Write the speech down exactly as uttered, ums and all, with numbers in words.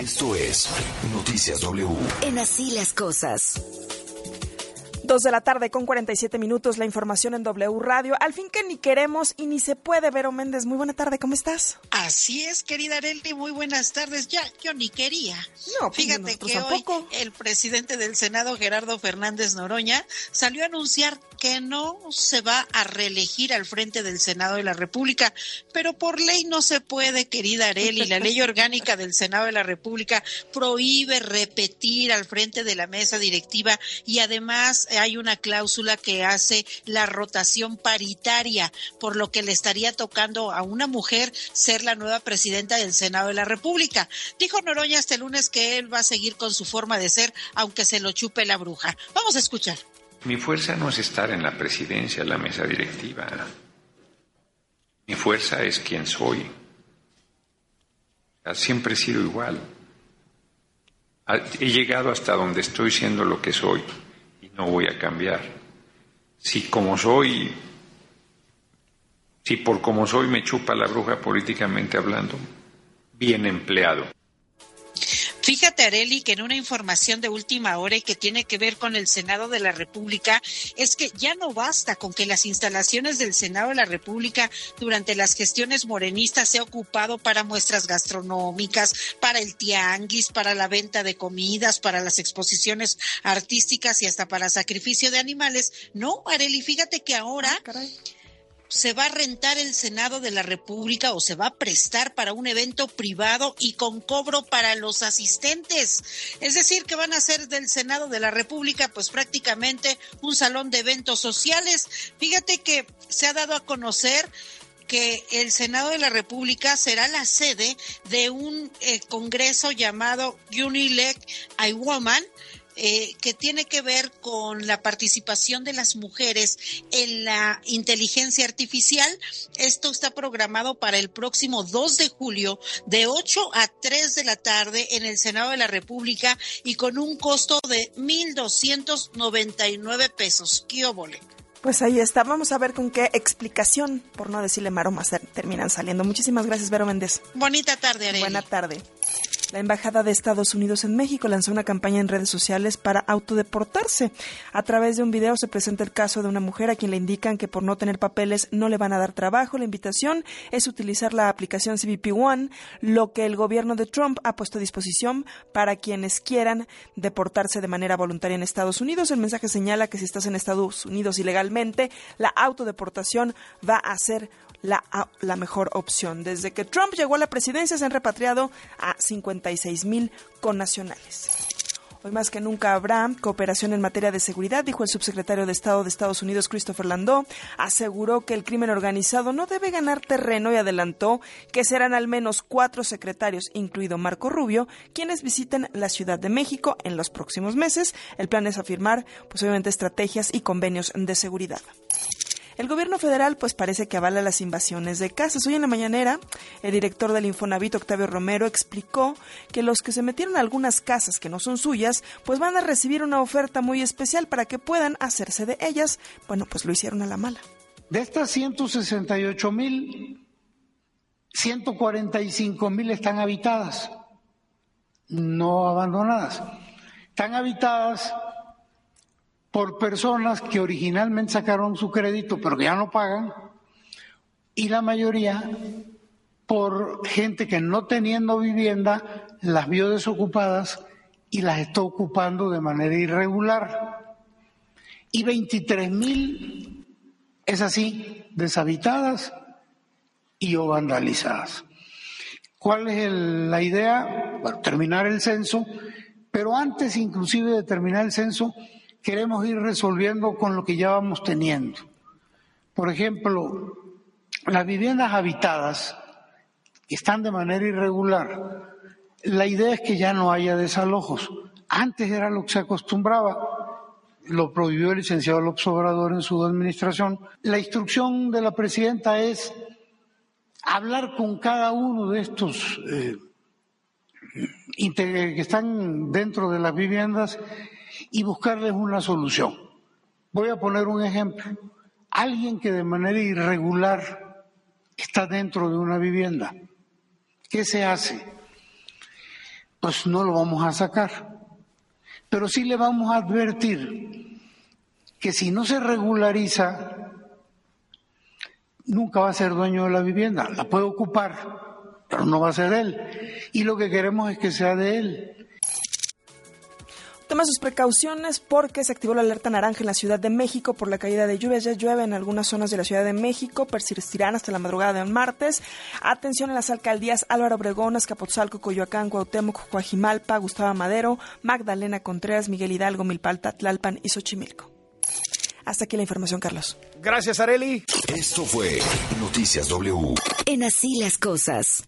Esto es Noticias W. En Así las Cosas. Dos de la tarde con cuarenta y siete minutos, la información en W Radio. Al fin que ni queremos y ni se puede. Vero Méndez, muy buena tarde, ¿cómo estás? Así es, querida Arely, muy buenas tardes. Ya, yo ni quería. No, pues Fíjate que tampoco. Hoy el presidente del Senado, Gerardo Fernández Noroña, salió a anunciar que no se va a reelegir al frente del Senado de la República, pero por ley no se puede, querida Arely. La ley orgánica del Senado de la República prohíbe repetir al frente de la mesa directiva y además hay una cláusula que hace la rotación paritaria, por lo que le estaría tocando a una mujer ser la nueva presidenta del Senado de la República. Dijo Noroña este lunes que él va a seguir con su forma de ser, aunque se lo chupe la bruja. Vamos a escuchar. Mi fuerza no es estar en la presidencia, en la mesa directiva. Mi fuerza es quien soy. Siempre he sido igual. He llegado hasta donde estoy siendo lo que soy y no voy a cambiar. Si como soy, si por como soy me chupa la bruja políticamente hablando, bien empleado. Fíjate, Arely, que en una información de última hora y que tiene que ver con el Senado de la República, es que ya no basta con que las instalaciones del Senado de la República durante las gestiones morenistas sea ocupado para muestras gastronómicas, para el tianguis, para la venta de comidas, para las exposiciones artísticas y hasta para sacrificio de animales. No, Arely, fíjate que ahora... Ah, caray. Se va a rentar el Senado de la República o se va a prestar para un evento privado y con cobro para los asistentes. Es decir, que van a hacer del Senado de la República pues prácticamente un salón de eventos sociales. Fíjate que se ha dado a conocer que el Senado de la República será la sede de un eh, congreso llamado Unelect a Woman, Eh, que tiene que ver con la participación de las mujeres en la inteligencia artificial. Esto está programado para el próximo dos de julio de ocho a tres de la tarde en el Senado de la República y con un costo de mil doscientos noventa y nueve pesos. ¿Qué óvole? Pues ahí está, vamos a ver con qué explicación, por no decirle maromas, terminan saliendo. Muchísimas gracias, Vero Méndez. Bonita tarde, Arely. Buena tarde. La Embajada de Estados Unidos en México lanzó una campaña en redes sociales para autodeportarse. A través de un video se presenta el caso de una mujer a quien le indican que por no tener papeles no le van a dar trabajo. La invitación es utilizar la aplicación C B P One, lo que el gobierno de Trump ha puesto a disposición para quienes quieran deportarse de manera voluntaria en Estados Unidos. El mensaje señala que si estás en Estados Unidos ilegalmente, la autodeportación va a ser La, la mejor opción. Desde que Trump llegó a la presidencia se han repatriado a cincuenta y seis mil connacionales. Hoy más que nunca habrá cooperación en materia de seguridad, dijo el subsecretario de Estado de Estados Unidos, Christopher Landau. Aseguró que el crimen organizado no debe ganar terreno y adelantó que serán al menos cuatro secretarios, incluido Marco Rubio, quienes visiten la Ciudad de México en los próximos meses. El plan es afirmar, pues obviamente, estrategias y convenios de seguridad. El gobierno federal pues parece que avala las invasiones de casas. Hoy en la mañanera, el director del Infonavit, Octavio Romero, explicó que los que se metieron a algunas casas que no son suyas, pues van a recibir una oferta muy especial para que puedan hacerse de ellas. Bueno, pues lo hicieron a la mala. De estas ciento sesenta y ocho mil, ciento cuarenta y cinco mil están habitadas, no abandonadas. Están habitadas por personas que originalmente sacaron su crédito pero que ya no pagan, y la mayoría por gente que no teniendo vivienda las vio desocupadas y las está ocupando de manera irregular. Y veintitrés mil, es así, deshabitadas y o vandalizadas. ¿Cuál es el, la idea? Bueno, terminar el censo, pero antes inclusive de terminar el censo queremos ir resolviendo con lo que ya vamos teniendo. Por ejemplo, las viviendas habitadas que están de manera irregular, la idea es que ya no haya desalojos. Antes era lo que se acostumbraba, lo prohibió el licenciado López Obrador en su administración. La instrucción de la presidenta es hablar con cada uno de estos eh, que están dentro de las viviendas y buscarles una solución. Voy a poner un ejemplo. Alguien que de manera irregular está dentro de una vivienda, ¿qué se hace? pues no lo vamos a sacar. Pero sí le vamos a advertir que si no se regulariza, nunca va a ser dueño de la vivienda. La puede ocupar, pero no va a ser él. Y lo que queremos es que sea de él. Toma sus precauciones porque se activó la alerta naranja en la Ciudad de México por la caída de lluvias. Ya llueve en algunas zonas de la Ciudad de México, persistirán hasta la madrugada del martes. Atención en las alcaldías Álvaro Obregón, Azcapotzalco, Coyoacán, Cuauhtémoc, Coajimalpa, Gustavo Madero, Magdalena Contreras, Miguel Hidalgo, Milpalta, Tlalpan y Xochimilco. Hasta aquí la información, Carlos. Gracias, Arely. Esto fue Noticias W. En Así las Cosas.